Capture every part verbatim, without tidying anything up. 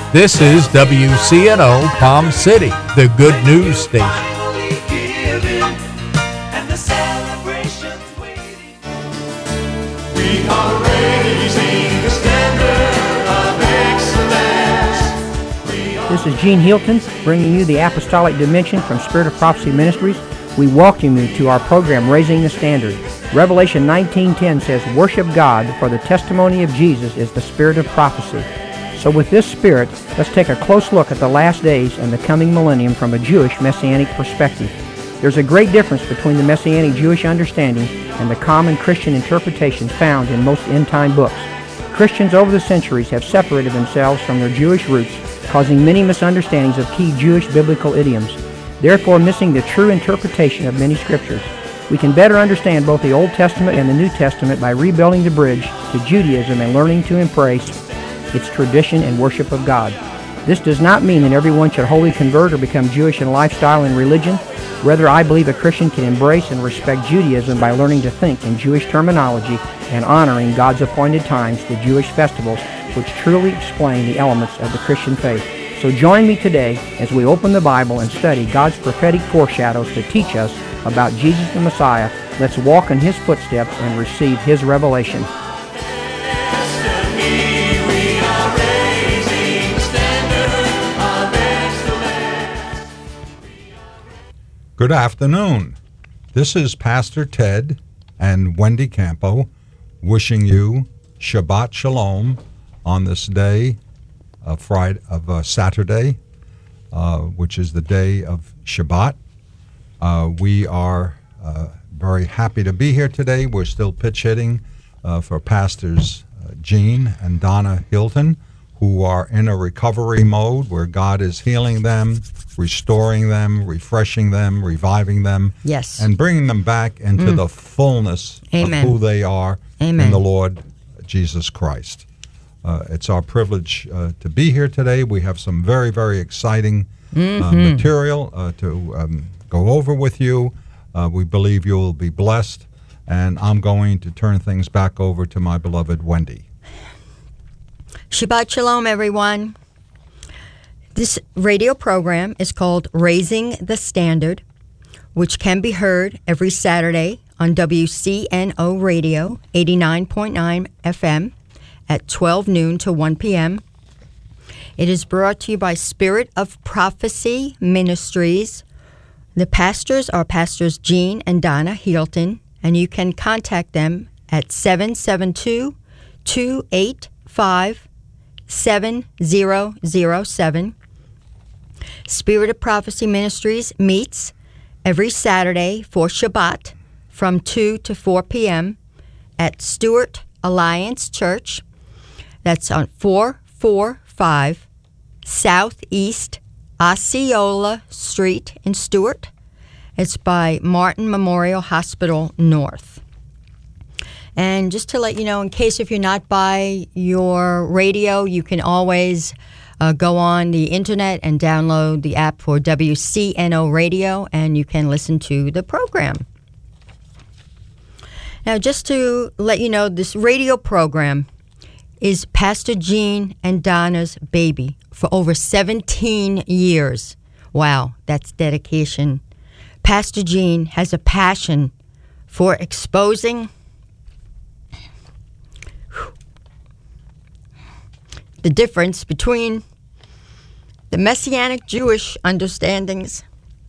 This is W C N O Palm City, the good news station. We are raising the standard of excellence. This is Gene Hilton bringing you the Apostolic Dimension from Spirit of Prophecy Ministries. We welcome you to our program, Raising the Standard. Revelation nineteen ten says, "Worship God, for the testimony of Jesus is the spirit of prophecy." So with this spirit, let's take a close look at the last days and the coming millennium from a Jewish Messianic perspective. There's a great difference between the Messianic Jewish understanding and the common Christian interpretations found in most end-time books. Christians over the centuries have separated themselves from their Jewish roots, causing many misunderstandings of key Jewish biblical idioms, therefore missing the true interpretation of many scriptures. We can better understand both the Old Testament and the New Testament by rebuilding the bridge to Judaism and learning to embrace its tradition and worship of God. This does not mean that everyone should wholly convert or become Jewish in lifestyle and religion. Rather, I believe a Christian can embrace and respect Judaism by learning to think in Jewish terminology and honoring God's appointed times, the Jewish festivals, which truly explain the elements of the Christian faith. So join me today as we open the Bible and study God's prophetic foreshadows to teach us about Jesus the Messiah. Let's walk in His footsteps and receive His revelation. Good afternoon. This is Pastor Ted and Wendy Campo wishing you Shabbat Shalom on this day of Friday of uh, Saturday, uh, which is the day of Shabbat. Uh, we are uh, very happy to be here today. We're still pitch hitting uh, for Pastors uh, Gene and Donna Hilton, who are in a recovery mode where God is healing them, restoring them, refreshing them, reviving them, yes, and bringing them back into mm. the fullness Amen. of who they are Amen. in the Lord Jesus Christ. Uh, it's our privilege uh, to be here today. We have some very, very exciting mm-hmm. uh, material uh, to um, go over with you. Uh, we believe you will be blessed, and I'm going to turn things back over to my beloved Wendy. Shabbat Shalom, everyone. This radio program is called Raising the Standard, which can be heard every Saturday on W C N O Radio, eighty-nine point nine F M, at twelve noon to one p.m. It is brought to you by Spirit of Prophecy Ministries. The pastors are Pastors Gene and Donna Hilton, and you can contact them at seven seven two, two eight five, seven zero zero seven. Spirit of Prophecy Ministries meets every Saturday for Shabbat from two to four p.m. at Stewart Alliance Church. That's on four forty-five Southeast Osceola Street in Stewart. It's by Martin Memorial Hospital North. And just to let you know, in case if you're not by your radio, you can always uh, go on the internet and download the app for W C N O Radio, and you can listen to the program. Now, just to let you know, this radio program is Pastor Gene and Donna's baby for over seventeen years. Wow, that's dedication. Pastor Gene has a passion for exposing the difference between the Messianic Jewish understandings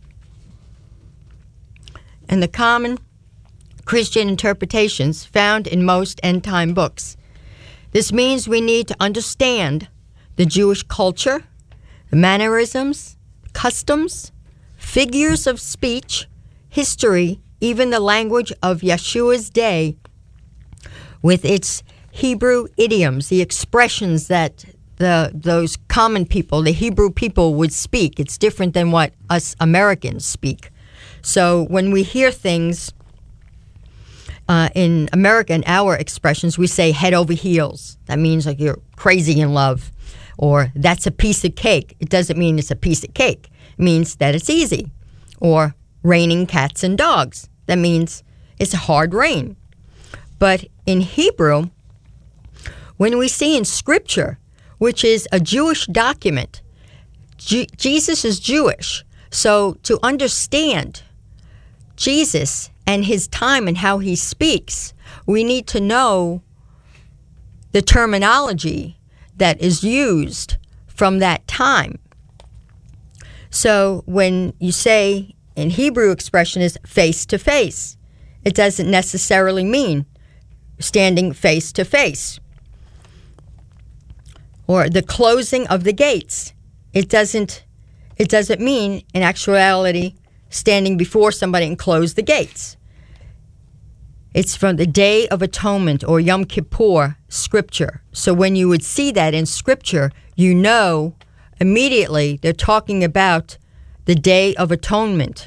and the common Christian interpretations found in most end-time books. This means we need to understand the Jewish culture, the mannerisms, customs, figures of speech, history, even the language of Yeshua's day with its Hebrew idioms, the expressions that the those common people, the Hebrew people, would speak. It's different than what us Americans speak. So when we hear things uh, in American, our expressions, we say head over heels. That means like you're crazy in love. Or that's a piece of cake. It doesn't mean it's a piece of cake. It means that it's easy. Or raining cats and dogs. That means it's a hard rain. But in Hebrew, when we see in Scripture which is a Jewish document. Je- Jesus is Jewish. So to understand Jesus and his time and how he speaks, we need to know the terminology that is used from that time. So when you say, in Hebrew expression is face to face, it doesn't necessarily mean standing face to face. Or the closing of the gates. It doesn't it doesn't mean in actuality standing before somebody and close the gates. It's from the Day of Atonement or Yom Kippur scripture. So when you would see that in scripture, you know immediately they're talking about the Day of Atonement.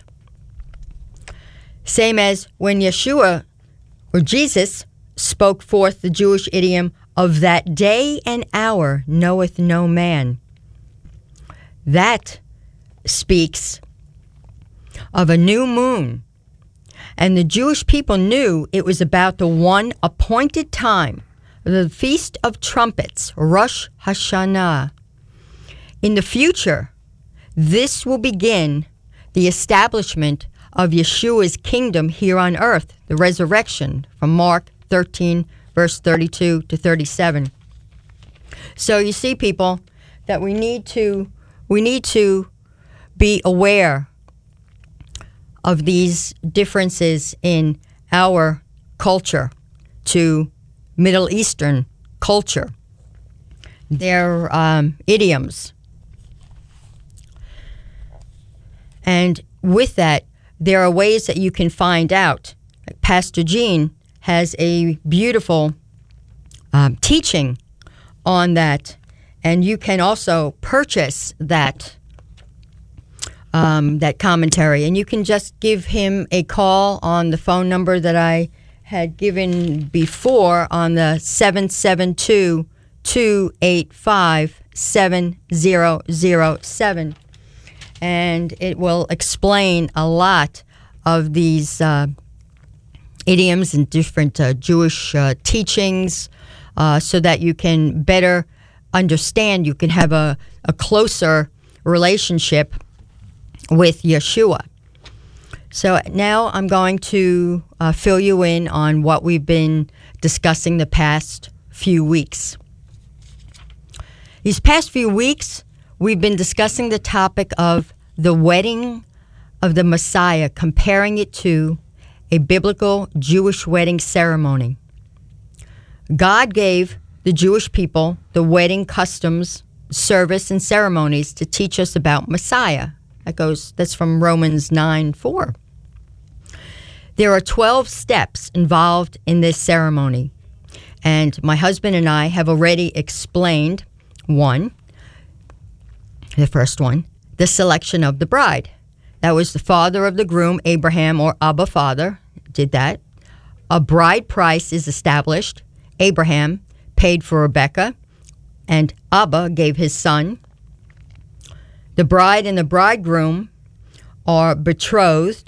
Same as when Yeshua or Jesus spoke forth the Jewish idiom of that day and hour knoweth no man. That speaks of a new moon. And the Jewish people knew it was about the one appointed time, the Feast of Trumpets, Rosh Hashanah. In the future, this will begin the establishment of Yeshua's kingdom here on earth, the resurrection, from Mark thirteen, verse thirty-two to thirty-seven. So you see, people, that we need to we need to be aware of these differences in our culture to Middle Eastern culture, their um, idioms. And with that, there are ways that you can find out. Pastor Gene has a beautiful um, teaching on that, and you can also purchase that um, that commentary, and you can just give him a call on the phone number that I had given before on the seven seven two, two eight five, seven zero zero seven, and it will explain a lot of these uh, idioms and different uh, Jewish uh, teachings uh, so that you can better understand, you can have a, a closer relationship with Yeshua. So now I'm going to uh, fill you in on what we've been discussing the past few weeks. These past few weeks, we've been discussing the topic of the wedding of the Messiah, comparing it to a biblical Jewish wedding ceremony. God gave the Jewish people the wedding customs, service, and ceremonies to teach us about Messiah. That goes, that's from Romans nine four. There are twelve steps involved in this ceremony, and my husband and I have already explained one, the first one, the selection of the bride. That was the father of the groom, Abraham, or Abba Father, did that. A bride price is established. Abraham paid for Rebekah, and Abba gave his son. The bride and the bridegroom are betrothed.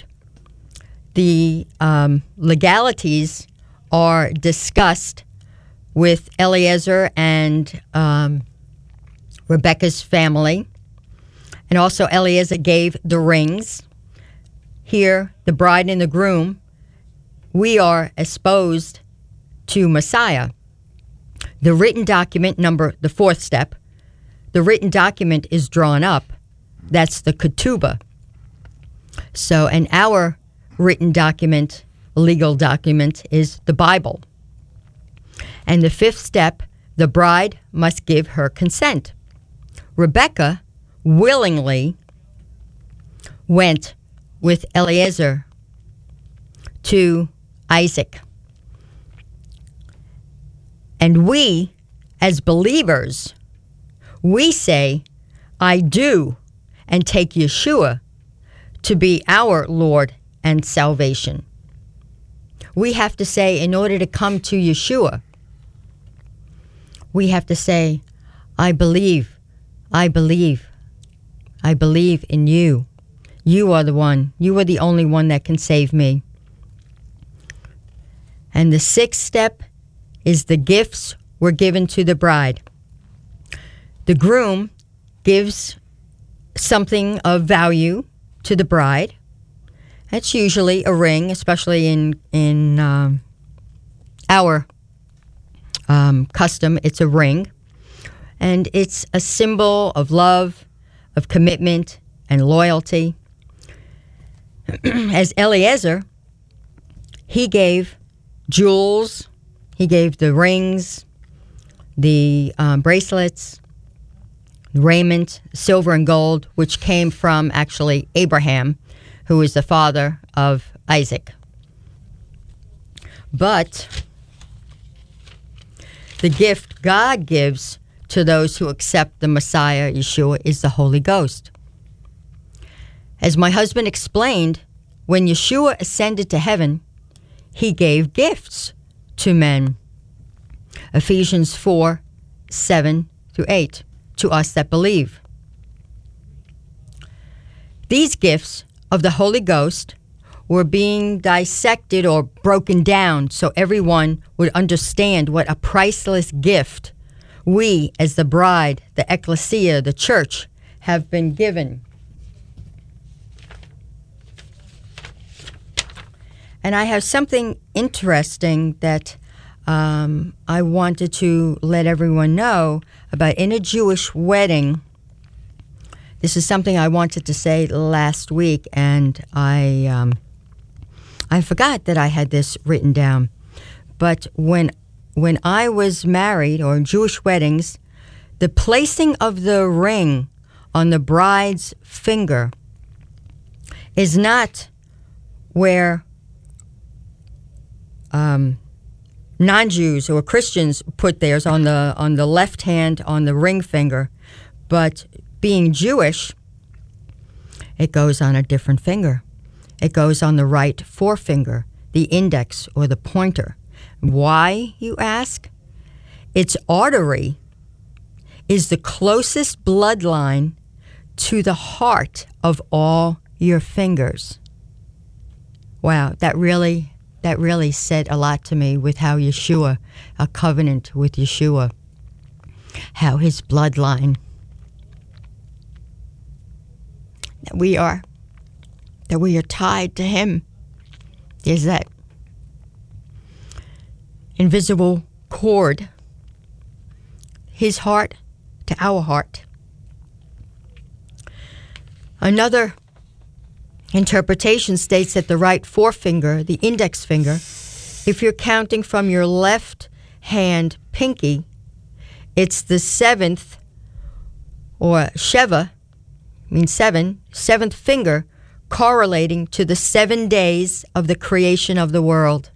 The um, legalities are discussed with Eliezer and um, Rebekah's family. And also Eliezer gave the rings. Here, the bride and the groom, we are espoused to Messiah. The written document, number, the fourth step, the written document is drawn up. That's the ketubah. So, and our written document, legal document, is the Bible. And the fifth step, the bride must give her consent. Rebekah willingly went with Eliezer to Isaac. And we, as believers, we say, I do, and take Yeshua to be our Lord and salvation. We have to say, in order to come to Yeshua, we have to say, I believe, I believe, I believe in you. You are the one. You are the only one that can save me. And the sixth step is the gifts were given to the bride. The groom gives something of value to the bride. That's usually a ring, especially in in um, our um, custom. It's a ring, and it's a symbol of love, of commitment, and loyalty. As Eliezer, he gave jewels, he gave the rings, the um, bracelets, raiment, silver and gold, which came from actually Abraham, who is the father of Isaac. But the gift God gives to those who accept the Messiah, Yeshua, is the Holy Ghost. As my husband explained, when Yeshua ascended to heaven, he gave gifts to men. Ephesians four, seven through eight, to us that believe. These gifts of the Holy Ghost were being dissected or broken down so everyone would understand what a priceless gift we, as the bride, the ecclesia, the church, have been given. And I have something interesting that um, I wanted to let everyone know about. In a Jewish wedding, this is something I wanted to say last week, and I um, I forgot that I had this written down. But when when I was married, or in Jewish weddings, the placing of the ring on the bride's finger is not where um, non-Jews or Christians put theirs, on the on the left hand on the ring finger, but being Jewish, it goes on a different finger. It goes on the right forefinger, the index or the pointer. Why, you ask? Its artery is the closest bloodline to the heart of all your fingers. Wow, that really, that really said a lot to me with how Yeshua, a covenant with Yeshua, how his bloodline, that we are, that we are tied to him. There's that invisible cord, his heart to our heart. Another interpretation states that the right forefinger, the index finger, if you're counting from your left hand pinky, it's the seventh, or Sheva, means seven, seventh finger, correlating to the seven days of the creation of the world.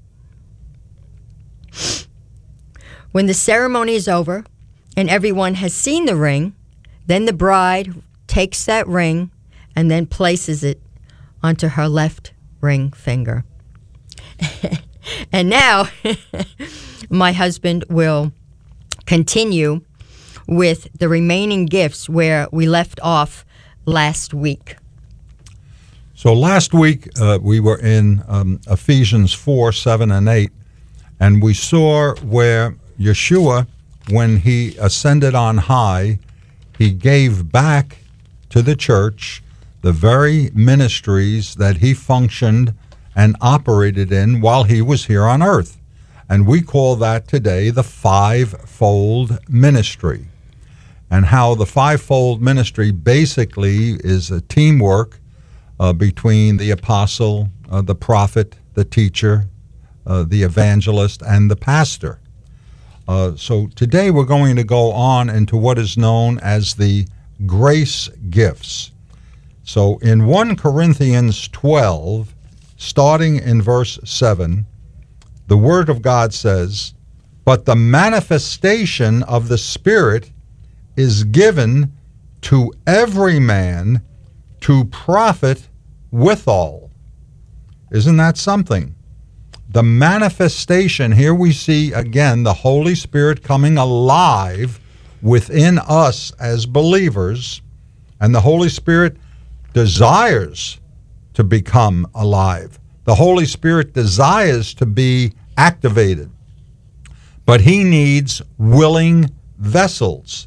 When the ceremony is over and everyone has seen the ring, then the bride takes that ring and then places it onto her left ring finger. And now my husband will continue with the remaining gifts where we left off last week. So last week uh, we were in um, Ephesians four, seven, and eight, and we saw where Yeshua, when he ascended on high, he gave back to the church the very ministries that he functioned and operated in while he was here on earth. And we call that today the fivefold ministry. And how the fivefold ministry basically is a teamwork uh, between the apostle, uh, the prophet, the teacher, uh, the evangelist, and the pastor. Uh, so today we're going to go on into what is known as the grace gifts. So in First Corinthians twelve, starting in verse seven, the Word of God says, "But the manifestation of the Spirit is given to every man to profit withal." Isn't that something? The manifestation, here we see again the Holy Spirit coming alive within us as believers, and the Holy Spirit desires to become alive. The Holy Spirit desires to be activated, but he needs willing vessels.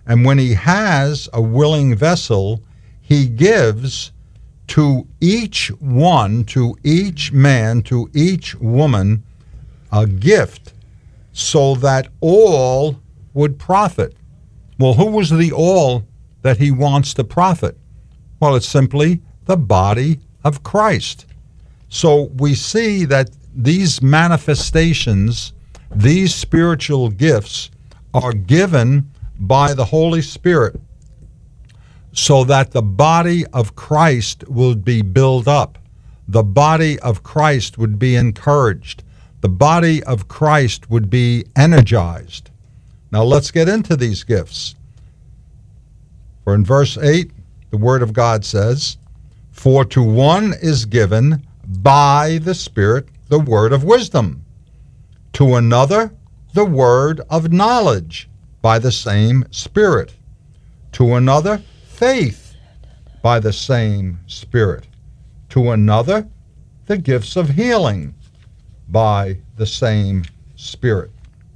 And when he has a willing vessel, he gives to each one, to each man, to each woman, a gift so that all would profit. Well, who was the all that he wants to profit? Well, it's simply the body of Christ. So we see that these manifestations, these spiritual gifts, are given by the Holy Spirit so that the body of Christ will be built up. The body of Christ would be encouraged. The body of Christ would be energized. Now let's get into these gifts. For in verse eight, the Word of God says, "For to one is given by the Spirit the word of wisdom, to another the word of knowledge by the same Spirit, to another faith by the same Spirit, to another the gifts of healing by the same Spirit,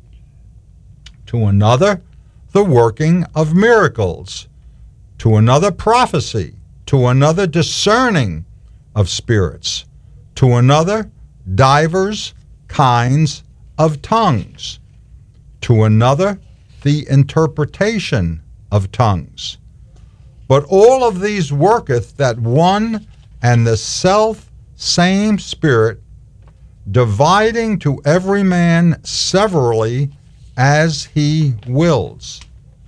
to another the working of miracles, to another prophecy, to another discerning of spirits, to another divers kinds of tongues, to another the interpretation of tongues. But all of these worketh that one and the self same Spirit, dividing to every man severally as he wills."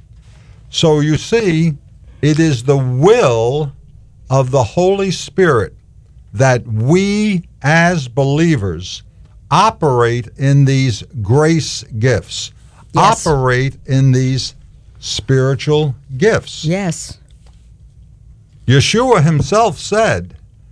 So you see, it is the will of the Holy Spirit that we as believers operate in these grace gifts, Yes. operate in these spiritual gifts. Yes. Yeshua himself said,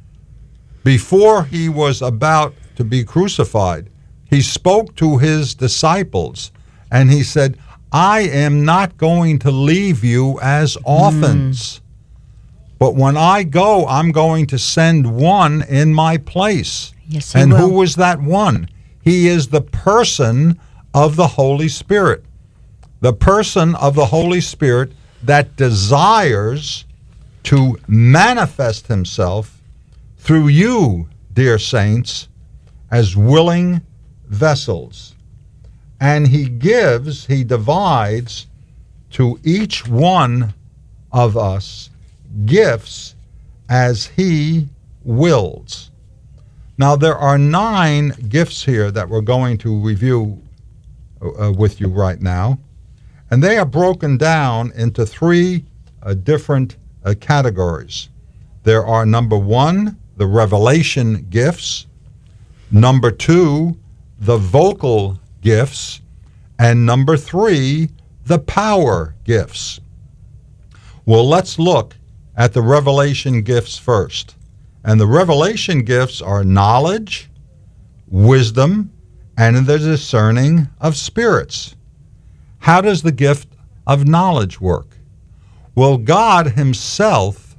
before he was about to be crucified, he spoke to his disciples and he said, "I am not going to leave you as orphans, but when I go, I'm going to send one in my place." Yes, he and will. who was that one? He is the person of the Holy Spirit. The person of the Holy Spirit that desires to manifest himself through you, dear saints, as willing vessels. And he gives, he divides to each one of us gifts as he wills. Now, there are nine gifts here that we're going to review uh, with you right now, and they are broken down into three uh, different uh, categories. There are, number one, the revelation gifts, number two, the vocal gifts, and number three, the power gifts. Well, let's look at the revelation gifts first. And the revelation gifts are knowledge, wisdom, and the discerning of spirits. How does the gift of knowledge work? Well, God himself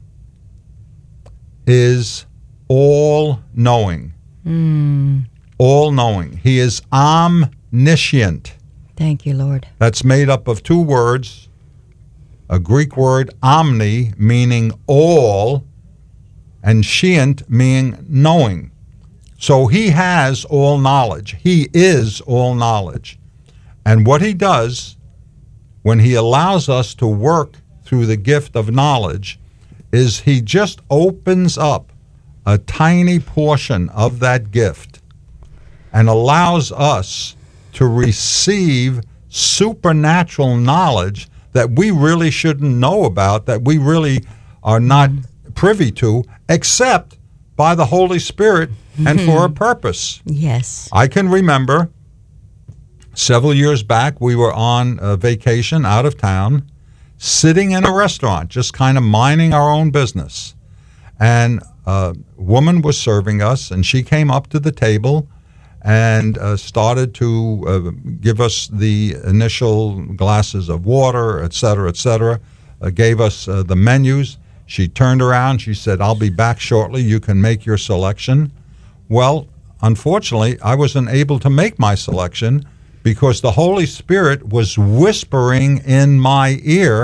is all-knowing. Mm. All-knowing. He is omniscient. Thank you, Lord. That's made up of two words, a Greek word, omni, meaning all, and scient, meaning knowing. So he has all knowledge. He is all knowledge. And what he does when he allows us to work through the gift of knowledge is he just opens up a tiny portion of that gift and allows us to receive supernatural knowledge that we really shouldn't know about, that we really are not privy to, except by the Holy Spirit and for a purpose. Yes. I can remember several years back, we were on a vacation out of town, sitting in a restaurant, just kind of minding our own business. And a woman was serving us, and she came up to the table and uh, started to uh, give us the initial glasses of water, et cetera, et cetera, uh, gave us uh, the menus. She turned around, she said, "I'll be back shortly, you can make your selection." Well, unfortunately, I wasn't able to make my selection because the Holy Spirit was whispering in my ear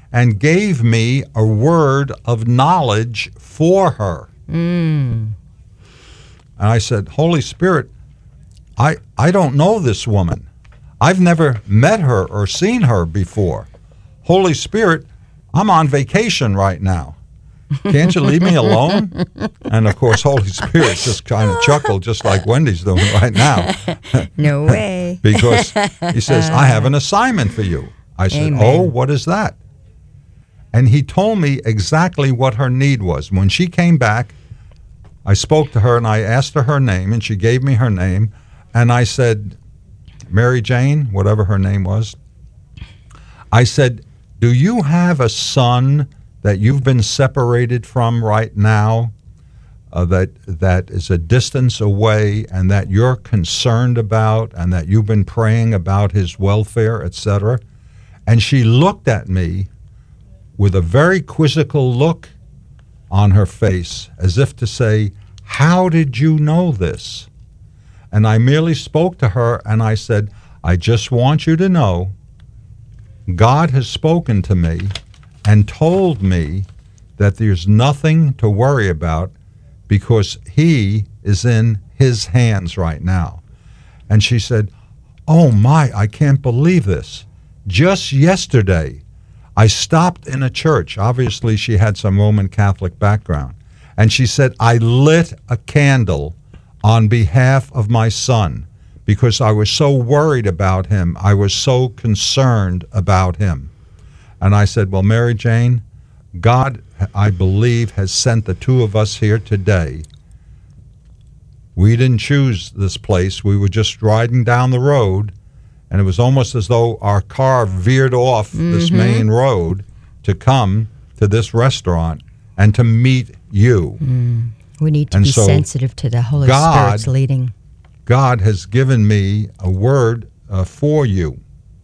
and gave me a word of knowledge for her. Mm. And I said, Holy Spirit, I, I don't know this woman. I've never met her or seen her before. Holy Spirit, I'm on vacation right now. Can't you leave me alone? And, of course, Holy Spirit just kind of chuckled, just like Wendy's doing right now. No way. Because he says, I have an assignment for you. I said, Amen. oh, what is that? And he told me exactly what her need was. When she came back, I spoke to her and I asked her her name, and she gave me her name. And I said, Mary Jane, whatever her name was, I said, do you have a son that you've been separated from right now, uh, that that is a distance away, and that you're concerned about, and that you've been praying about his welfare, et cetera? And she looked at me with a very quizzical look on her face, as if to say, how did you know this? And I merely spoke to her, and I said, I just want you to know God has spoken to me and told me that there's nothing to worry about because he is in his hands right now. And she said, oh my, I can't believe this. Just yesterday, I stopped in a church. Obviously, she had some Roman Catholic background. And she said, I lit a candle on behalf of my son because I was so worried about him. I was so concerned about him. And I said, well, Mary Jane, God, I believe, has sent the two of us here today. We didn't choose this place. We were just riding down the road, and it was almost as though our car veered off mm-hmm. this main road to come to this restaurant and to meet you. Mm. We need to and be so sensitive to the Holy God, Spirit's leading. God has given me a word uh, for you.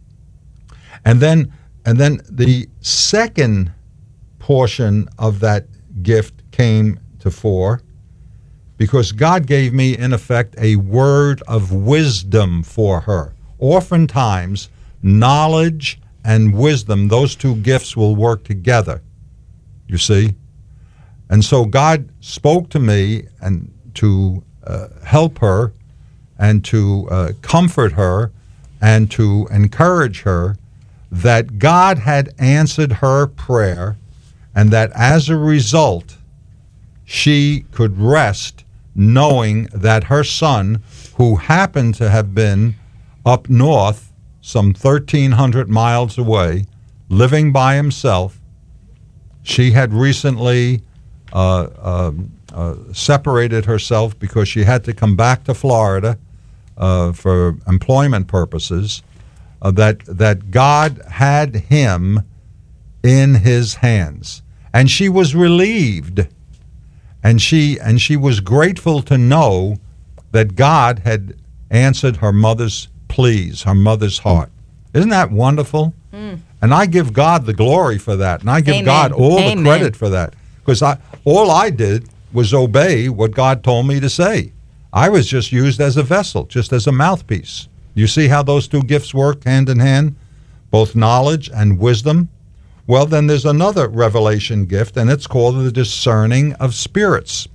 And then And then the second portion of that gift came to fore because God gave me, in effect, a word of wisdom for her. Oftentimes, knowledge and wisdom, those two gifts will work together, you see. And so God spoke to me and to uh, help her and to uh, comfort her and to encourage her that God had answered her prayer and that as a result, she could rest knowing that her son, who happened to have been up north some thirteen hundred miles away, living by himself, she had recently uh, uh, uh, separated herself because she had to come back to Florida uh, for employment purposes. Uh, that that God had him in his hands, and she was relieved, and she and she was grateful to know that God had answered her mother's pleas, her mother's heart. Isn't that wonderful? Mm. And I give God the glory for that, and I give Amen. God all Amen. the credit for that, because I all I did was obey what God told me to say. I was just used as a vessel, just as a mouthpiece. You see how those two gifts work hand in hand, both knowledge and wisdom? Well, then there's another revelation gift, and it's called the discerning of spirits.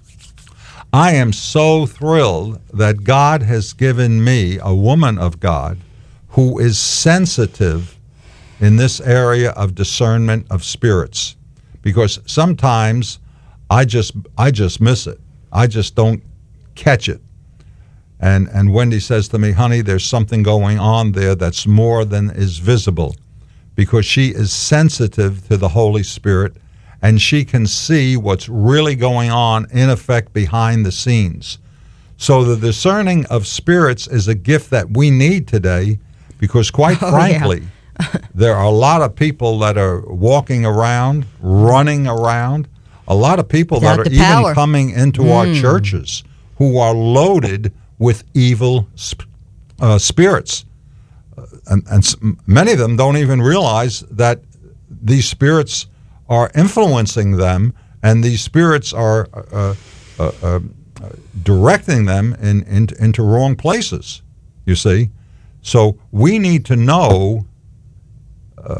I am so thrilled that God has given me a woman of God who is sensitive in this area of discernment of spirits, because sometimes I just I just miss it. I just don't catch it. And and Wendy says to me, honey, there's something going on there that's more than is visible, because she is sensitive to the Holy Spirit, and she can see what's really going on, in effect, behind the scenes. So the discerning of spirits is a gift that we need today, because quite oh, frankly, yeah. there are a lot of people that are walking around, running around, a lot of people Without that are the power. even coming into mm. our churches who are loaded with evil sp- uh, spirits. Uh, and and s- many of them don't even realize that these spirits are influencing them, and these spirits are uh, uh, uh, directing them in, in, into wrong places, you see. So we need to know uh,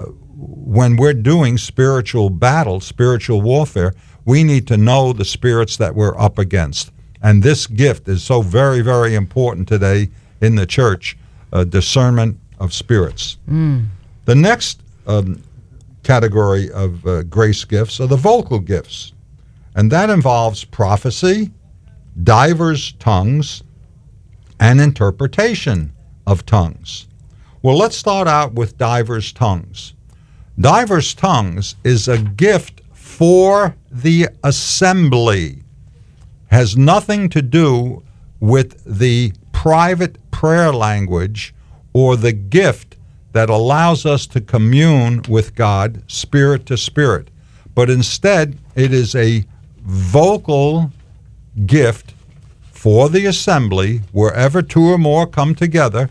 when we're doing spiritual battle, spiritual warfare, we need to know the spirits that we're up against. And this gift is so very, very important today in the church, uh, discernment of spirits. Mm. The next um, category of uh, grace gifts are the vocal gifts. And that involves prophecy, divers tongues, and interpretation of tongues. Well, let's start out with divers tongues. Divers tongues is a gift for the assembly. Has nothing to do with the private prayer language or the gift that allows us to commune with God spirit to spirit. But instead, it is a vocal gift for the assembly wherever two or more come together.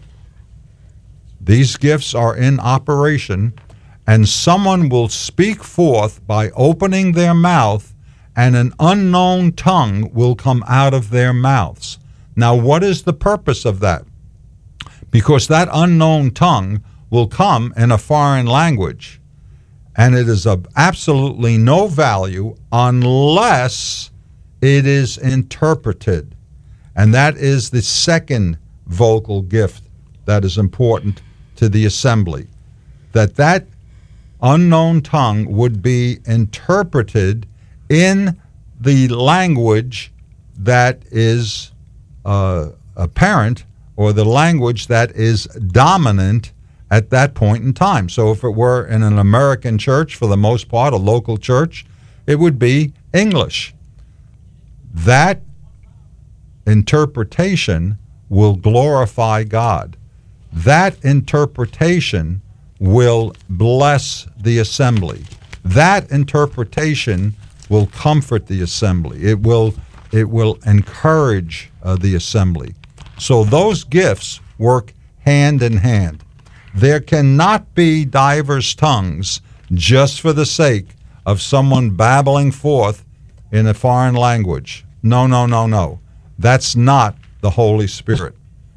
These gifts are in operation, and someone will speak forth by opening their mouth, and an unknown tongue will come out of their mouths. Now, what is the purpose of that? Because that unknown tongue will come in a foreign language, and it is of absolutely no value unless it is interpreted. And that is the second vocal gift that is important to the assembly, that that unknown tongue would be interpreted in the language that is uh, apparent, or the language that is dominant at that point in time. So if it were in an American church, for the most part, a local church, it would be English. That interpretation will glorify God. That interpretation will bless the assembly. That interpretation will comfort the assembly. It will, it will encourage uh, the assembly. So those gifts work hand in hand. There cannot be divers tongues just for the sake of someone babbling forth in a foreign language. No, no, no, no. That's not the Holy Spirit.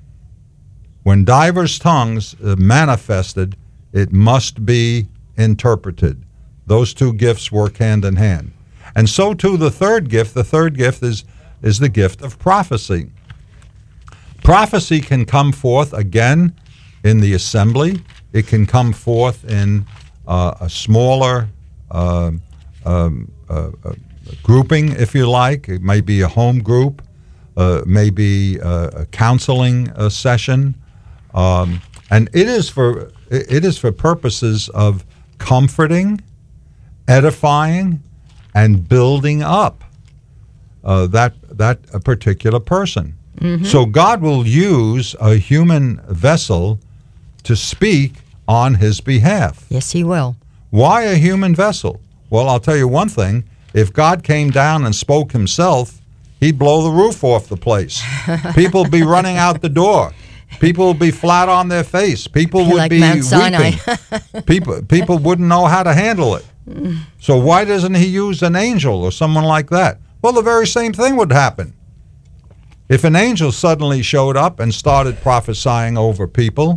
When divers tongues are manifested, it must be interpreted. Those two gifts work hand in hand. And so too the third gift. The third gift is, is the gift of prophecy. Prophecy can come forth again in the assembly. It can come forth in uh, a smaller uh, um, uh, uh, grouping, if you like. It may be a home group, uh, maybe uh, a counseling uh, session, um, and it is for it is for purposes of comforting, edifying, and building up uh, that that a particular person. Mm-hmm. So God will use a human vessel to speak on his behalf. Yes, he will. Why a human vessel? Well, I'll tell you one thing. If God came down and spoke himself, he'd blow the roof off the place. People would be running out the door. People would be flat on their face. People would like be Mount Sinai. weeping. people, people wouldn't know how to handle it. So why doesn't he use an angel or someone like that? Well, the very same thing would happen. If an angel suddenly showed up and started prophesying over people,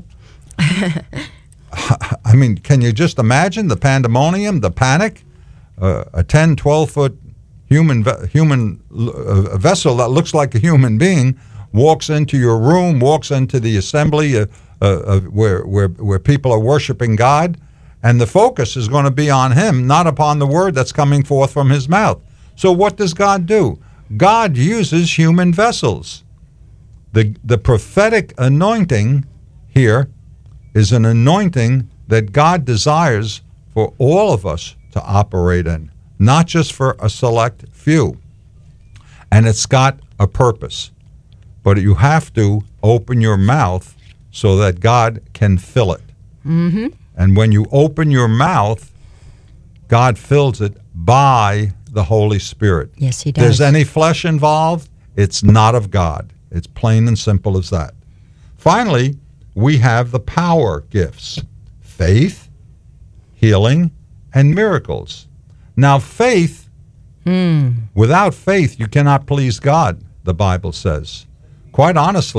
I mean, can you just imagine the pandemonium, the panic? Uh, a ten, twelve-foot human human uh, vessel that looks like a human being walks into your room, walks into the assembly uh, uh, where, where, where people are worshiping God, and the focus is going to be on him, not upon the word that's coming forth from his mouth. So what does God do? God uses human vessels. The, the prophetic anointing here is an anointing that God desires for all of us to operate in, not just for a select few. And it's got a purpose. But you have to open your mouth so that God can fill it. Mm-hmm. And when you open your mouth, God fills it by the Holy Spirit. Yes, he If does. there's any flesh involved, it's not of God. It's plain and simple as that. Finally, we have the power gifts: faith, healing, and miracles. Now, faith, mm. without faith, you cannot please God, the Bible says. Quite honestly,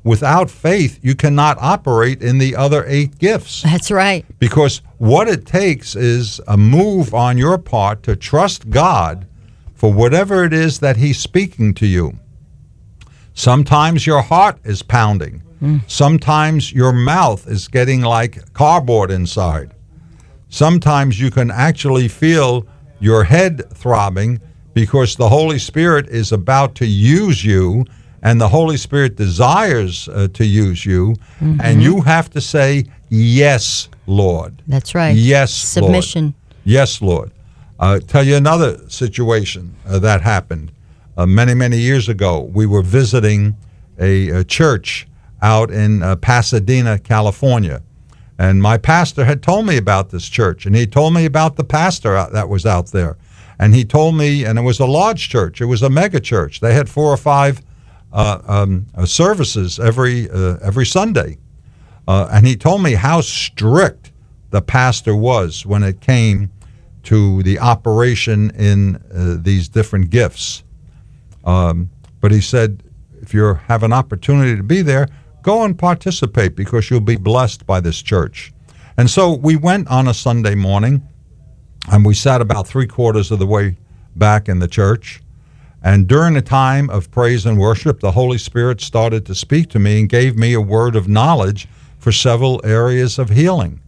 without faith, you cannot operate in the other eight gifts. That's right. Because what it takes is a move on your part to trust God for whatever it is that he's speaking to you. Sometimes your heart is pounding. Mm. Sometimes your mouth is getting like cardboard inside. Sometimes you can actually feel your head throbbing because the Holy Spirit is about to use you, and the Holy Spirit desires uh, to use you, mm-hmm. and you have to say, yes, Lord. That's right. Yes, Submission. Lord. Yes, Lord. Uh, tell you another situation uh, that happened. Uh, many, many years ago, we were visiting a, a church out in uh, Pasadena, California. And my pastor had told me about this church, and he told me about the pastor out, that was out there. And he told me, and it was a large church. It was a mega church. They had four or five uh, um, uh, services every uh, every Sunday. Uh, and he told me how strict the pastor was when it came to the operation in uh, these different gifts. Um, but he said, if you have an opportunity to be there, go and participate because you'll be blessed by this church. And so we went on a Sunday morning, and we sat about three quarters of the way back in the church. And during the time of praise and worship, the Holy Spirit started to speak to me and gave me a word of knowledge for several areas of healing.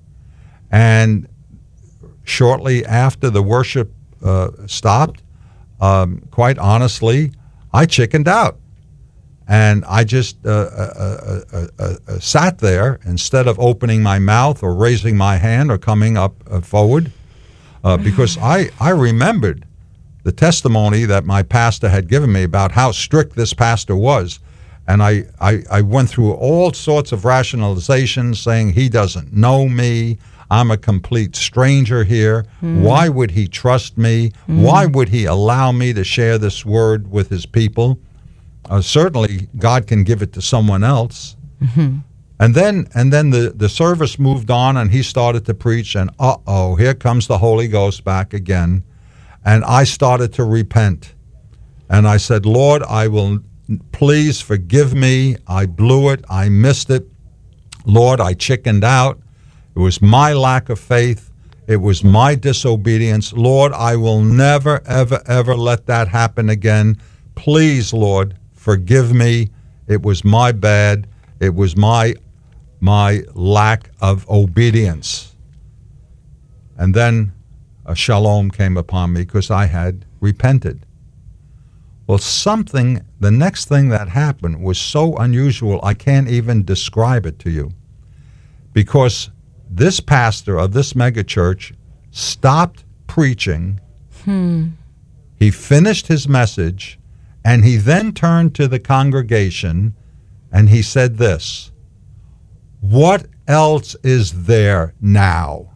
And shortly after the worship uh, stopped, um, quite honestly, I chickened out. And I just uh, uh, uh, uh, uh, sat there instead of opening my mouth or raising my hand or coming up uh, forward uh, because I, I remembered the testimony that my pastor had given me about how strict this pastor was. And I, I, I went through all sorts of rationalizations saying he doesn't know me. I'm a complete stranger here. Mm. Why would he trust me? Mm. Why would he allow me to share this word with his people? Uh, certainly, God can give it to someone else. Mm-hmm. And then and then the, the service moved on, and he started to preach, and uh-oh, here comes the Holy Ghost back again. And I started to repent. And I said, Lord, I will, please forgive me. I blew it. I missed it. Lord, I chickened out. It was my lack of faith. It was my disobedience. Lord, I will never, ever, ever let that happen again. Please, Lord, forgive me. It was my bad. It was my my lack of obedience. And then a shalom came upon me because I had repented. Well, something, the next thing that happened was so unusual, I can't even describe it to you. Because this pastor of this megachurch stopped preaching. Hmm. He finished his message. And he then turned to the congregation and he said this, what else is there now?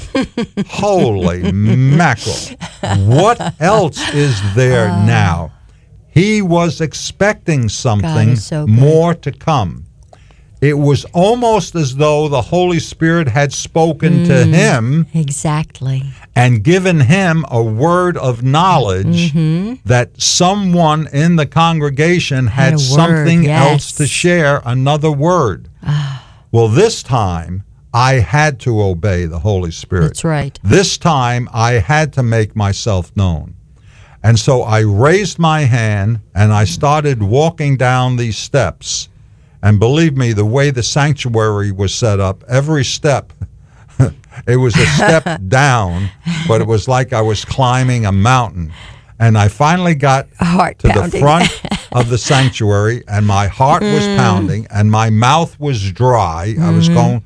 Holy mackerel. What else is there uh, now? He was expecting something so more to come. It was almost as though the Holy Spirit had spoken mm, to him. Exactly. And given him a word of knowledge mm-hmm. that someone in the congregation had, had something word, yes. else to share, another word. Well, this time, I had to obey the Holy Spirit. That's right. This time, I had to make myself known. And so I raised my hand, and I started walking down these steps. And believe me, the way the sanctuary was set up, every step, it was a step down, but it was like I was climbing a mountain. And I finally got heart to pounding. the front of the sanctuary, and my heart mm. was pounding, and my mouth was dry. Mm-hmm. I was going,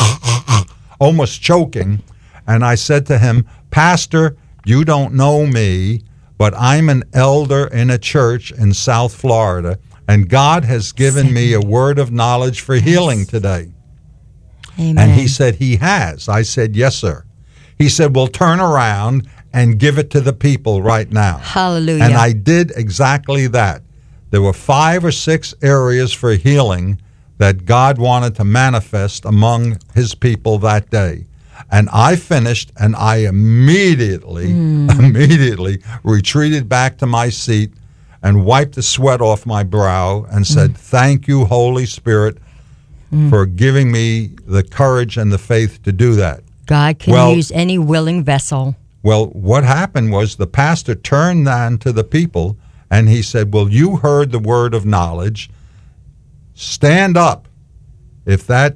almost choking. And I said to him, Pastor, you don't know me, but I'm an elder in a church in South Florida. And God has given me a word of knowledge for healing today. Amen. And he said, he has. I said, yes, sir. He said, well, turn around and give it to the people right now. Hallelujah. And I did exactly that. There were five or six areas for healing that God wanted to manifest among his people that day. And I finished, and I immediately, mm. immediately retreated back to my seat. and wiped the sweat off my brow and said, thank you, Holy Spirit, for giving me the courage and the faith to do that. God can Well- use any willing vessel. Well, what happened was the pastor turned then to the people and he said, well, you heard the word of knowledge. Stand up. If that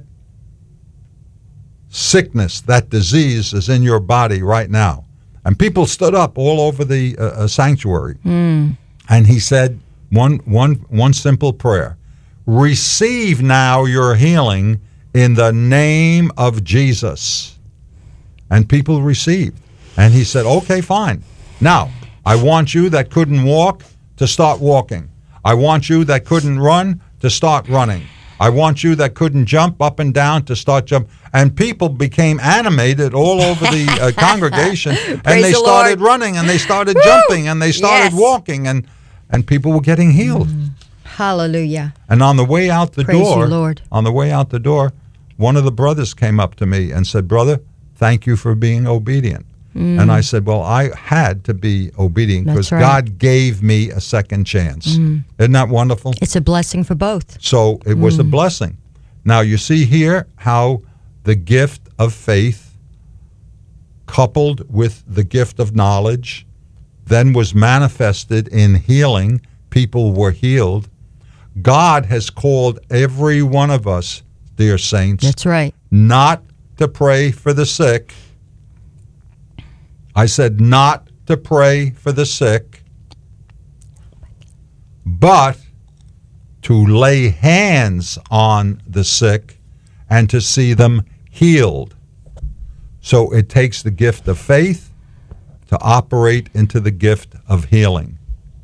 sickness, that disease is in your body right now. And people stood up all over the uh, uh, sanctuary. Mm. And he said one, one, one simple prayer. Receive now your healing in the name of Jesus. And people received. And he said, okay, fine. Now, I want you that couldn't walk to start walking. I want you that couldn't run to start running. I want you that couldn't jump up and down to start jump. And people became animated all over the uh, congregation, and Praise they the started Lord. running, and they started jumping, and they started Yes. walking, and, and people were getting healed. Hallelujah. And on the way out the Praise you, door, Lord. on the way out the door, one of the brothers came up to me and said, brother, thank you for being obedient. And I said, well, I had to be obedient because That's right. God gave me a second chance. Isn't that wonderful? It's a blessing for both. So it was a blessing. Now you see here how the gift of faith coupled with the gift of knowledge then was manifested in healing. People were healed. God has called every one of us, dear saints, That's right. not to pray for the sick. I said not to pray for the sick, but to lay hands on the sick and to see them healed. So it takes the gift of faith to operate into the gift of healing.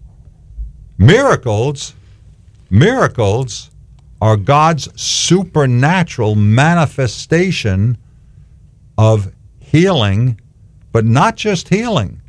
Miracles, miracles are God's supernatural manifestation of healing, but not just healing.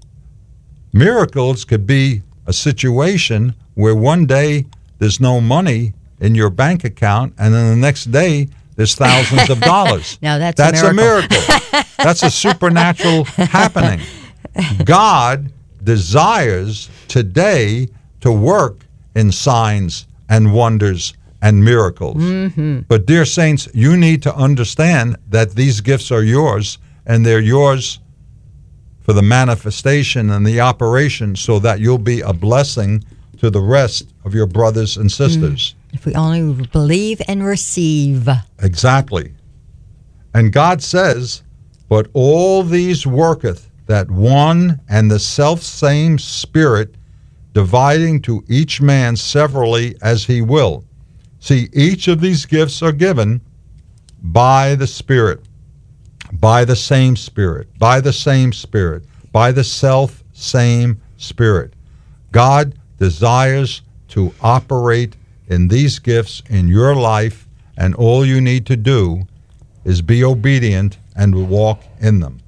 Miracles could be a situation where one day there's no money in your bank account, and then the next day there's thousands of dollars. Now that's a That's a miracle. miracle. That's a supernatural happening. God desires today to work in signs and wonders and miracles. Mm-hmm. But dear saints, you need to understand that these gifts are yours, and they're yours for the manifestation and the operation so that you'll be a blessing to the rest of your brothers and sisters. If we only believe and receive. Exactly. And God says, but all these worketh that one and the selfsame Spirit, dividing to each man severally as he will. See, each of these gifts are given by the Spirit, by the same Spirit, by the same Spirit, by the self-same Spirit. God desires to operate in these gifts in your life, and all you need to do is be obedient and walk in them.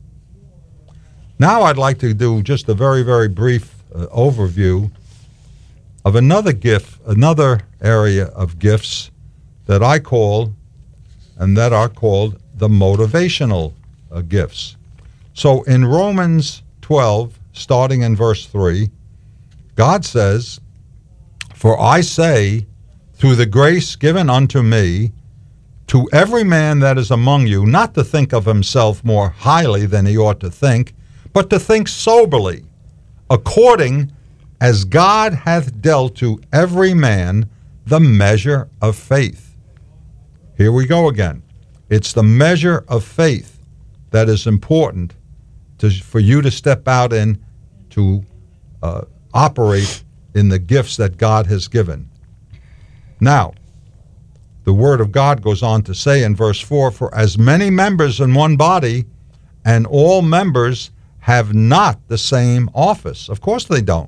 Now I'd like to do just a very, very brief uh, overview of another gift, another area of gifts that I call, and that are called the motivational uh, gifts. So in Romans twelve, starting in verse three, God says, for I say, through the grace given unto me, to every man that is among you, not to think of himself more highly than he ought to think, but to think soberly, according as God hath dealt to every man the measure of faith. Here we go again. It's the measure of faith that is important to, for you to step out in to uh, operate in the gifts that God has given. Now, the Word of God goes on to say in verse four, for as many members in one body, and all members have not the same office. Of course they don't.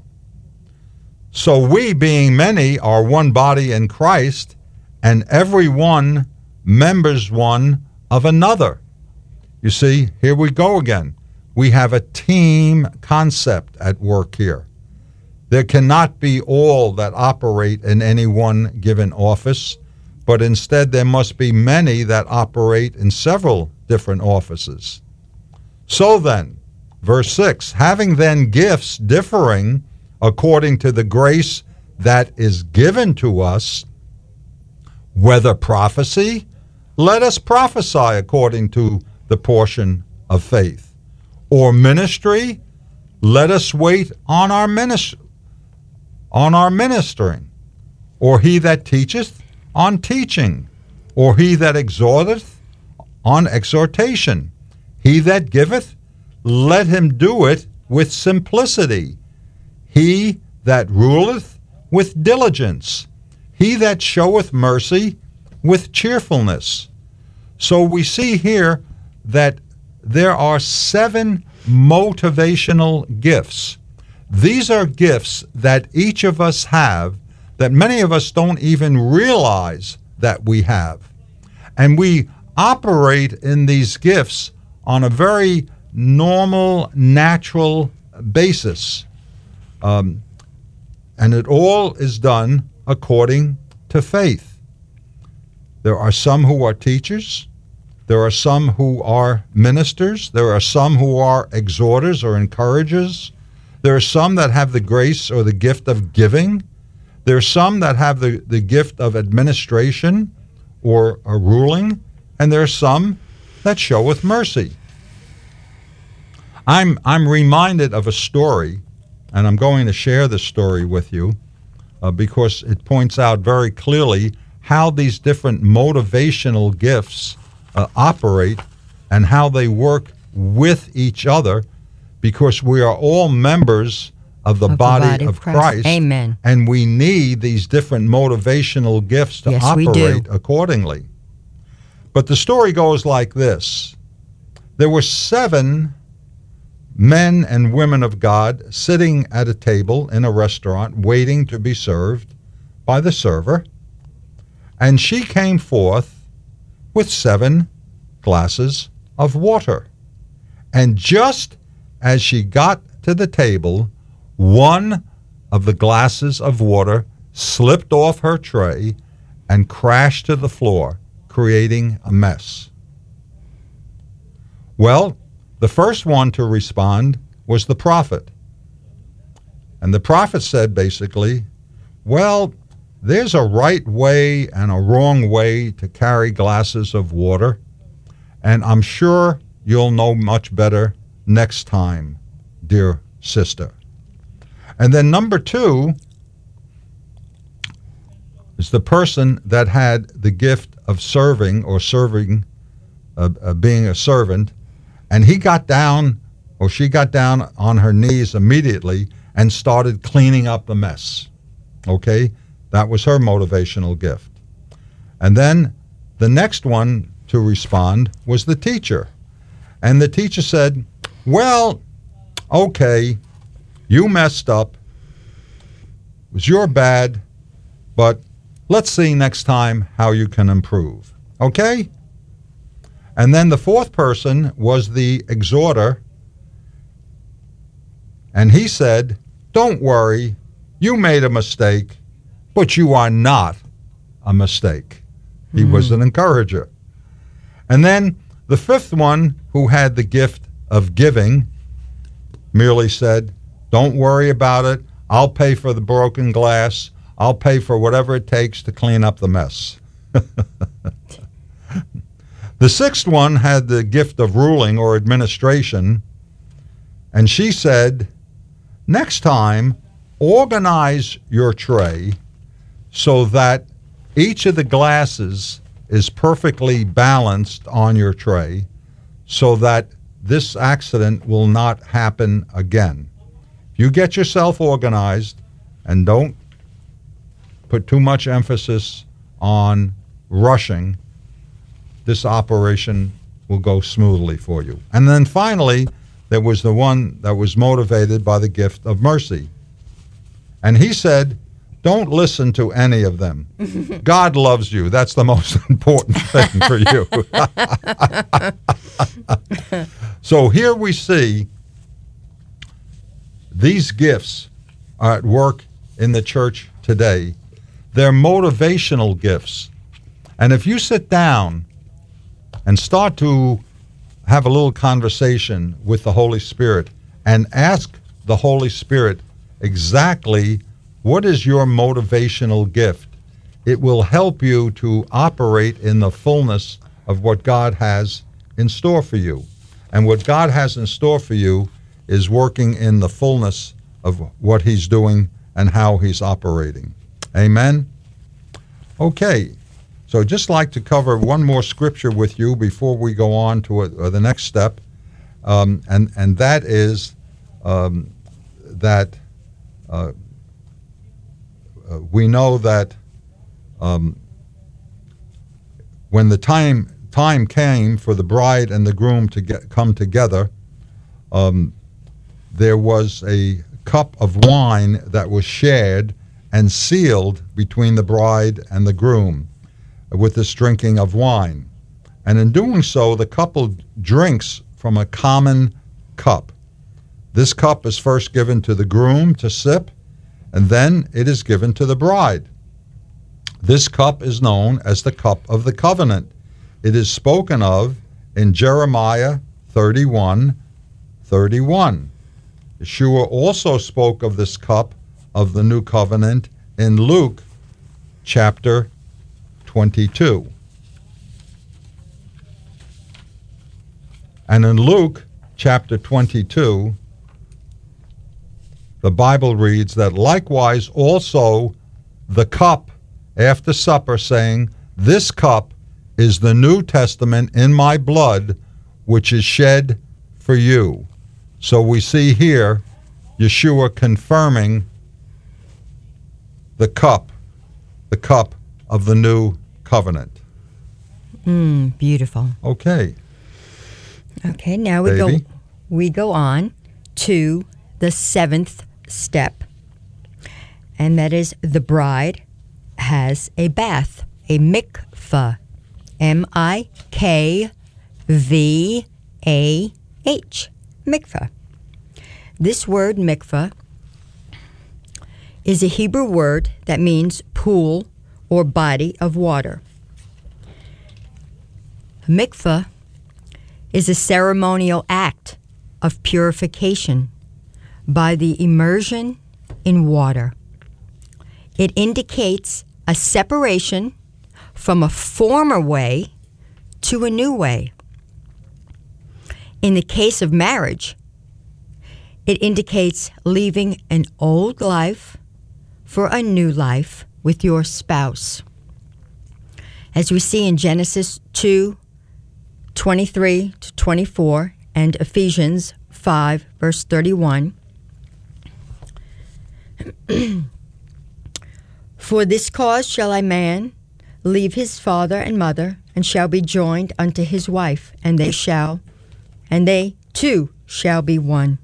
So we, being many, are one body in Christ, and every one members one of another. You see, here we go again. We have a team concept at work here. There cannot be all that operate in any one given office, but instead there must be many that operate in several different offices. So then, verse six, having then gifts differing according to the grace that is given to us, whether prophecy, let us prophesy according to the portion of faith, or ministry, let us wait on our ministry, on our ministering, or he that teacheth, on teaching, or he that exhorteth, on exhortation. He that giveth, let him do it with simplicity. He that ruleth, with diligence. He that showeth mercy, with cheerfulness. So we see here that there are seven motivational gifts. These are gifts that each of us have that many of us don't even realize that we have. And we operate in these gifts on a very normal, natural basis. Um, and it all is done according to faith. There are some who are teachers. There are some who are ministers. There are some who are exhorters or encouragers. There are some that have the grace or the gift of giving. There are some that have the, the gift of administration or a ruling. And there are some that showeth mercy. I'm, I'm reminded of a story, and I'm going to share this story with you uh, because it points out very clearly how these different motivational gifts uh, operate and how they work with each other, because we are all members of the, of body, the body of of Christ. Christ. Amen. And we need these different motivational gifts to Yes, we operate do. accordingly. But the story goes like this. There were seven men and women of God sitting at a table in a restaurant waiting to be served by the server. And she came forth with seven glasses of water. And just as she got to the table, one of the glasses of water slipped off her tray and crashed to the floor, creating a mess. Well, the first one to respond was the prophet. And the prophet said basically, well, there's a right way and a wrong way to carry glasses of water, and I'm sure you'll know much better next time, dear sister. And then number two is the person that had the gift of serving or serving, uh, uh, being a servant, and he got down, or she got down on her knees immediately and started cleaning up the mess. Okay? That was her motivational gift. And then the next one to respond was the teacher. And the teacher said, well, okay, you messed up. It was your bad, but let's see next time how you can improve. Okay? And then the fourth person was the exhorter. And he said, don't worry, you made a mistake, but you are not a mistake. He mm-hmm. was an encourager. And then the fifth one, who had the gift of giving, merely said, don't worry about it. I'll pay for the broken glass. I'll pay for whatever it takes to clean up the mess. The sixth one had the gift of ruling or administration, and she said, next time, organize your tray so that each of the glasses is perfectly balanced on your tray so that this accident will not happen again. If you get yourself organized and don't put too much emphasis on rushing, this operation will go smoothly for you. And then finally, there was the one that was motivated by the gift of mercy. And he said, don't listen to any of them. God loves you. That's the most important thing for you. So here we see these gifts are at work in the church today. They're motivational gifts. And if you sit down and start to have a little conversation with the Holy Spirit and ask the Holy Spirit exactly what is your motivational gift. It will help you to operate in the fullness of what God has in store for you. And what God has in store for you is working in the fullness of what he's doing and how he's operating. Amen? Okay, so I'd just like to cover one more scripture with you before we go on to uh, the next step, um, and, and that is um, that uh, uh, we know that um, when the time time came for the bride and the groom to get, come together, um, there was a cup of wine that was shared and sealed between the bride and the groom with this drinking of wine. And in doing so, the couple drinks from a common cup. This cup is first given to the groom to sip, and then it is given to the bride. This cup is known as the cup of the covenant. It is spoken of in Jeremiah thirty-one thirty-one. Yeshua also spoke of this cup of the new covenant in Luke chapter twenty-two. And in Luke chapter twenty-two, the Bible reads that likewise also the cup after supper, saying, this cup is the New Testament in my blood, which is shed for you. So we see here Yeshua confirming the cup, the cup of the new covenant. Mm, beautiful. Okay. Okay, now we Baby. go we go on to the seventh step. And that is the bride has a bath, a mikvah. M I K V A H. Mikvah. This word mikvah is a Hebrew word that means pool or body of water. Mikvah is a ceremonial act of purification by the immersion in water. It indicates a separation from a former way to a new way. In the case of marriage, it indicates leaving an old life for a new life with your spouse. As we see in Genesis two, twenty-three to twenty-four and Ephesians five, verse thirty-one, for this cause shall a man leave his father and mother, and shall be joined unto his wife, and they shall, and they two shall be one.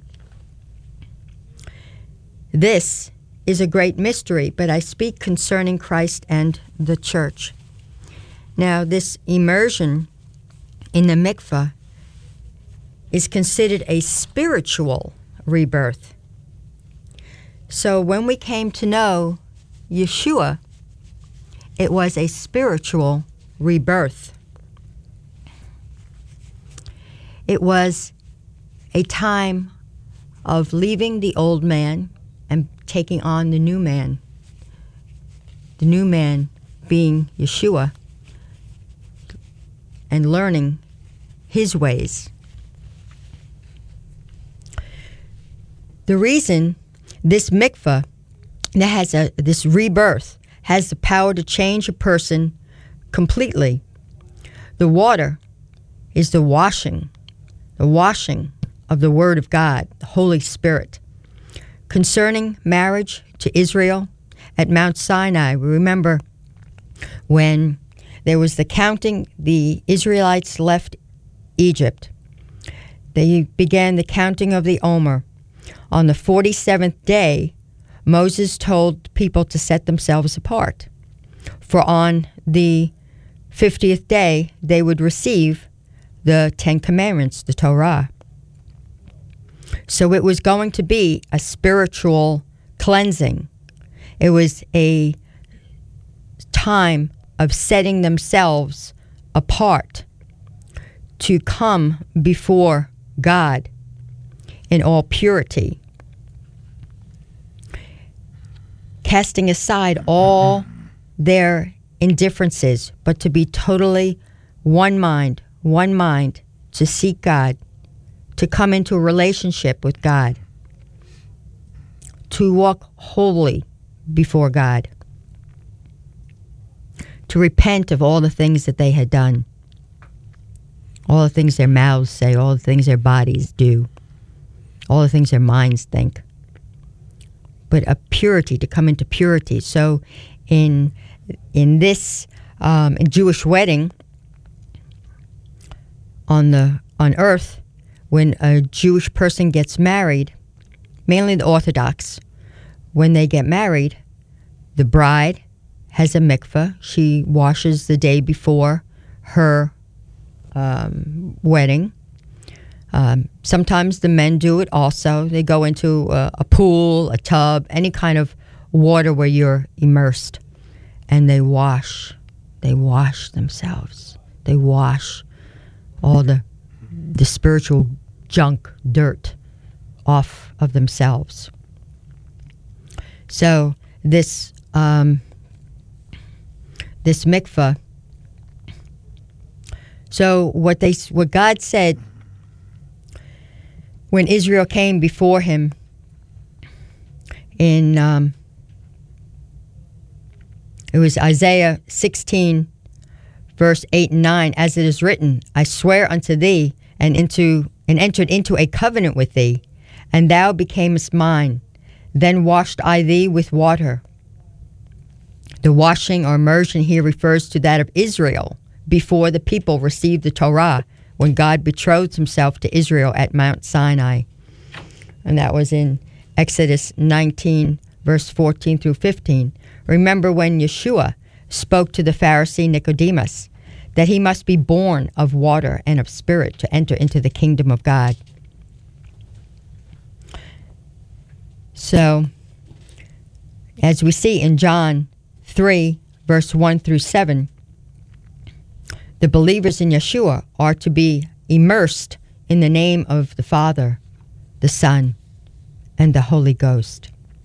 This is a great mystery, but I speak concerning Christ and the church. Now, this immersion in the mikvah is considered a spiritual rebirth. So when we came to know Yeshua, it was a spiritual rebirth. It was a time of leaving the old man and taking on the new man. The new man being Yeshua, and learning his ways. The reason this mikvah that has a this rebirth has the power to change a person completely. The water is the washing, the washing of the Word of God, the Holy Spirit. Concerning marriage to Israel at Mount Sinai, we remember when there was the counting, the Israelites left Egypt. They began the counting of the Omer. On the forty-seventh day, Moses told people to set themselves apart. For on the fiftieth day, they would receive the Ten Commandments, the Torah. So it was going to be a spiritual cleansing. It was a time of setting themselves apart to come before God in all purity. casting aside all their indifferences, but to be totally one mind, one mind, to seek God, to come into a relationship with God, to walk wholly before God, to repent of all the things that they had done, all the things their mouths say, all the things their bodies do, all the things their minds think. But a purity, to come into purity. So in in this um, in Jewish wedding on the on earth, when a Jewish person gets married, mainly the Orthodox, when they get married, the bride has a mikveh. She washes the day before her um, wedding. Um, sometimes the men do it also. They go into a, a pool, a tub, any kind of water where you're immersed, and they wash. They wash themselves. They wash all the the spiritual junk, dirt off of themselves. So this um, this mikveh. So what they what God said when Israel came before Him in um, it was Isaiah sixteen, verse eight and nine. As it is written, I swear unto thee, and into and entered into a covenant with thee, and thou becamest mine. Then washed I thee with water. The washing or immersion here refers to that of Israel before the people received the Torah, when God betrothed Himself to Israel at Mount Sinai. And that was in Exodus nineteen, verse fourteen through fifteen. Remember when Yeshua spoke to the Pharisee Nicodemus that he must be born of water and of spirit to enter into the kingdom of God. So, as we see in John three, verse one through seven, the believers in Yeshua are to be immersed in the name of the Father, the Son, and the Holy Ghost.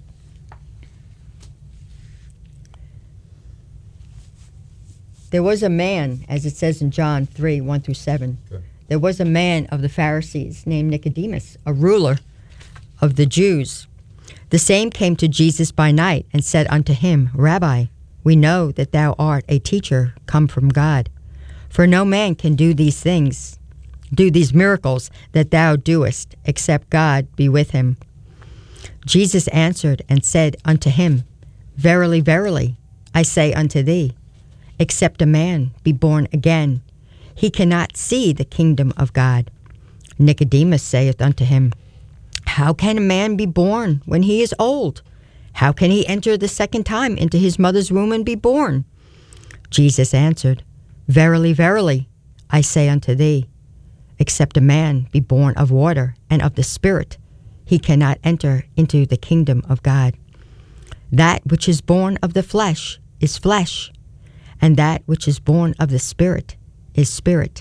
There was a man, as it says in John three, one through seven, okay. There was a man of the Pharisees named Nicodemus, a ruler of the Jews. The same came to Jesus by night and said unto him, Rabbi, we know that thou art a teacher come from God. For no man can do these things, do these miracles that thou doest, except God be with him. Jesus answered and said unto him, Verily, verily, I say unto thee, except a man be born again, he cannot see the kingdom of God. Nicodemus saith unto him, How can a man be born when he is old? How can he enter the second time into his mother's womb and be born? Jesus answered, Verily, verily, I say unto thee, except a man be born of water and of the Spirit, he cannot enter into the kingdom of God. That which is born of the flesh is flesh, and that which is born of the Spirit is spirit.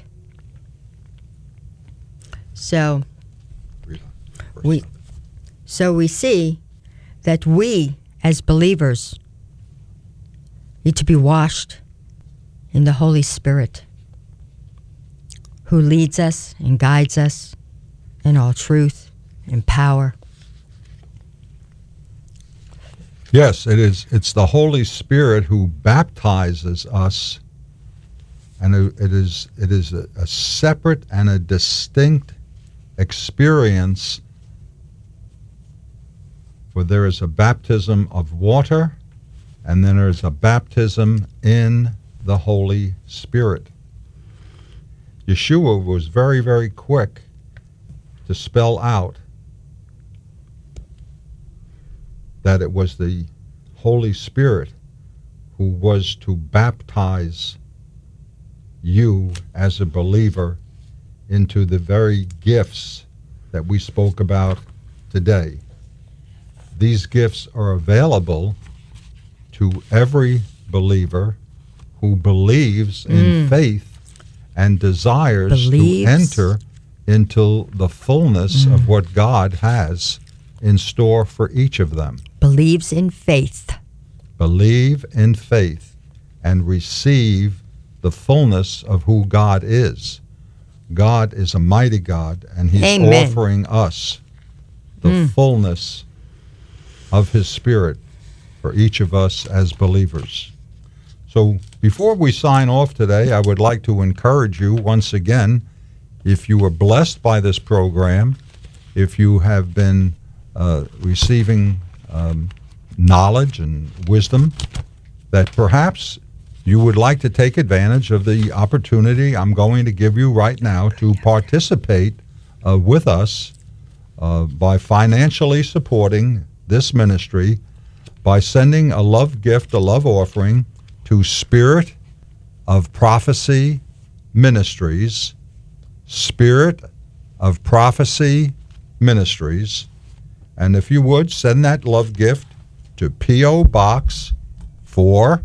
So we, so we see that we, as believers, need to be washed in the Holy Spirit, who leads us and guides us in all truth and power. Yes, it is. It's the Holy Spirit who baptizes us, and it is it is a, a separate and a distinct experience. For there is a baptism of water, and then there is a baptism in the Holy Spirit. Yeshua was very, very quick to spell out that it was the Holy Spirit who was to baptize you as a believer into the very gifts that we spoke about today. These gifts are available to every believer who believes in Mm. faith and desires Believes. to enter into the fullness Mm. of what God has in store for each of them. Believes in faith. believe in faith, and receive the fullness of who God is. God is a mighty God, and He's Amen. offering us the Mm. fullness of His Spirit for each of us as believers. So before we sign off today, I would like to encourage you once again, if you were blessed by this program, if you have been uh, receiving um, knowledge and wisdom, that perhaps you would like to take advantage of the opportunity I'm going to give you right now to participate uh, with us uh, by financially supporting this ministry by sending a love gift, a love offering to Spirit of Prophecy Ministries, Spirit of Prophecy Ministries. And if you would, send that love gift to P O. Box four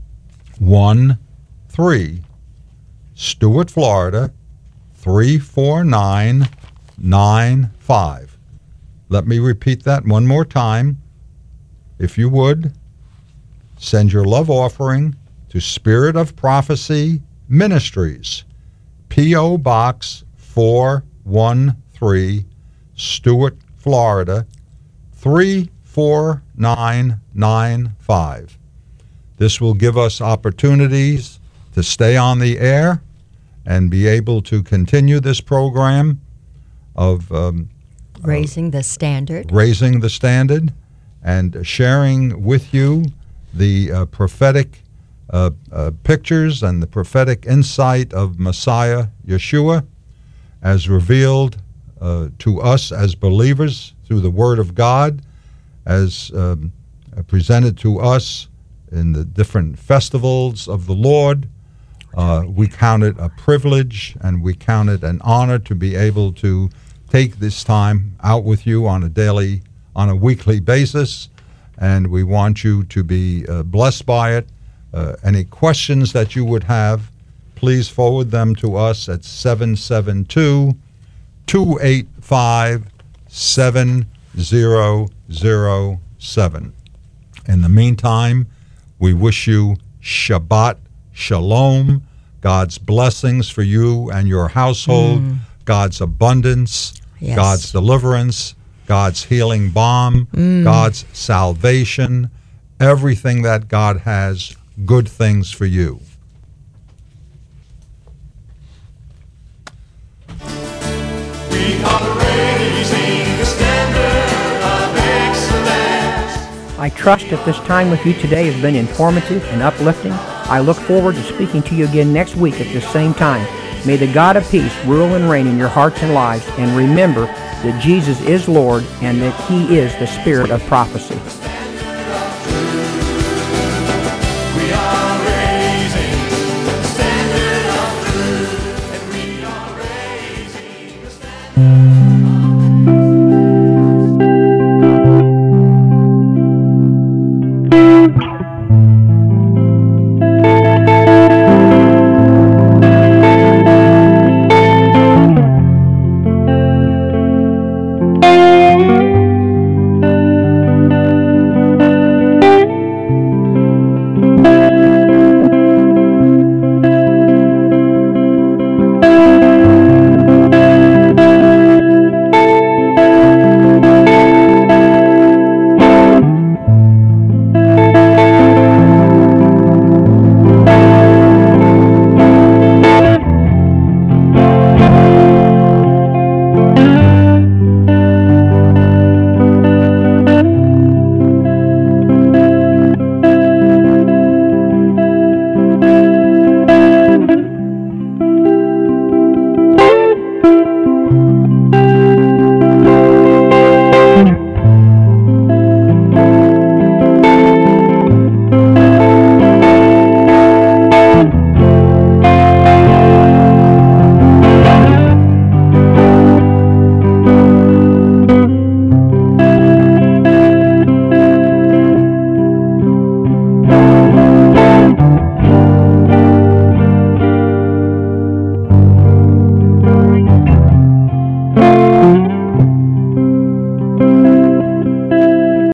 one three, Stuart, Florida three four nine nine five. Let me repeat that one more time. If you would, send your love offering to Spirit of Prophecy Ministries, P O. Box four one three, Stuart, Florida three four nine nine five. This will give us opportunities to stay on the air and be able to continue this program of um, Raising the Standard. raising the standard and sharing with you the uh, prophetic uh, uh, pictures and the prophetic insight of Messiah Yeshua as revealed uh, to us as believers through the Word of God, as um, presented to us in the different festivals of the Lord. Uh, we count it a privilege and we count it an honor to be able to take this time out with you on a daily, on a weekly basis, and we want you to be uh, blessed by it. Uh, any questions that you would have, please forward them to us at seven seven two, two eight five, seven zero zero seven. In the meantime, we wish you Shabbat Shalom, God's blessings for you and your household, mm. God's abundance, yes. God's deliverance, God's healing balm, mm. God's salvation, everything that God has, good things for you. We are raising the standard of excellence. I trust that this time with you today has been informative and uplifting. I look forward to speaking to you again next week at this same time. May the God of peace rule and reign in your hearts and lives, and remember that Jesus is Lord and that He is the Spirit of prophecy.